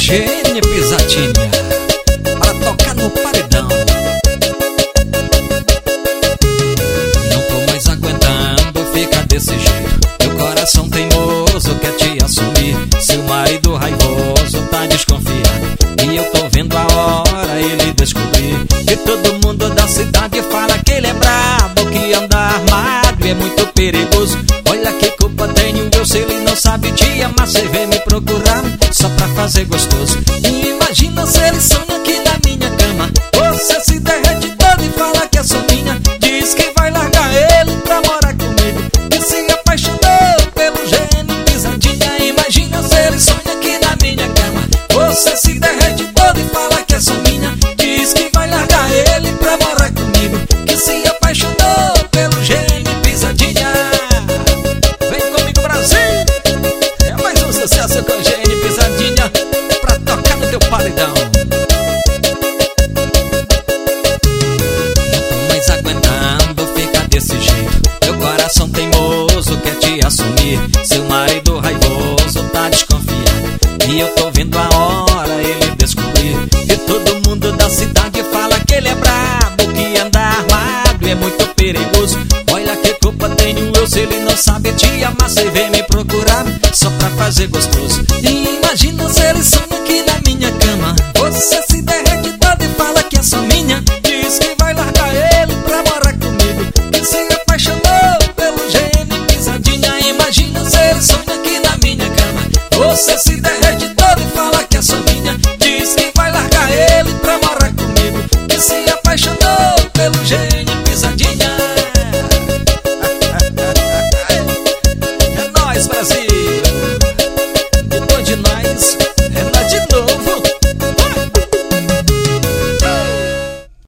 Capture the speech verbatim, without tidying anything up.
Gene Pisadinha, para tocar no paredão. Não tô mais aguentando ficar desse jeito. Meu coração teimoso quer te assumir. Seu marido raivoso tá desconfiado, e eu tô vendo a hora ele descobrir. E todo mundo da cidade fala que ele é brabo, que anda armado e é muito perigoso. Olha que culpa tenho eu se ele não sabe te amar. Cê vem me procurar só pra fazer gostoso. E imagina se ele sonha aqui na minha cama. Você se derrete todo e fala que é só minha. Diz que vai largar ele pra morar comigo, que se apaixonou pelo Gene Pisadinha. Imagina se ele sonha aqui na minha cama. Você se derrete todo e fala que é só minha. Diz que vai largar ele pra morar comigo, que se apaixonou pelo Gene Pisadinha. Vem comigo, Brasil! É mais um sucesso com o Gene Pisadinha pra tocar no teu paredão. Não tô mais aguentando ficar desse jeito. Meu coração teimoso quer te assumir. Seu marido raivoso tá desconfiado, e eu tô vendo a hora ele descobrir. E todo mundo da cidade fala que ele é brabo, que anda armado e é muito perigoso. Olha que culpa tenho eu se ele não sabe te amar. Cê vem me procurar só pra fazer gostoso. E imagina se ele sonha aqui na minha cama. Você se derrete todo e fala que é só minha. Diz que vai largar ele pra morar comigo, que se apaixonou pelo Gene Pisadinha. Imagina se ele sonha aqui na minha cama. Você se derrete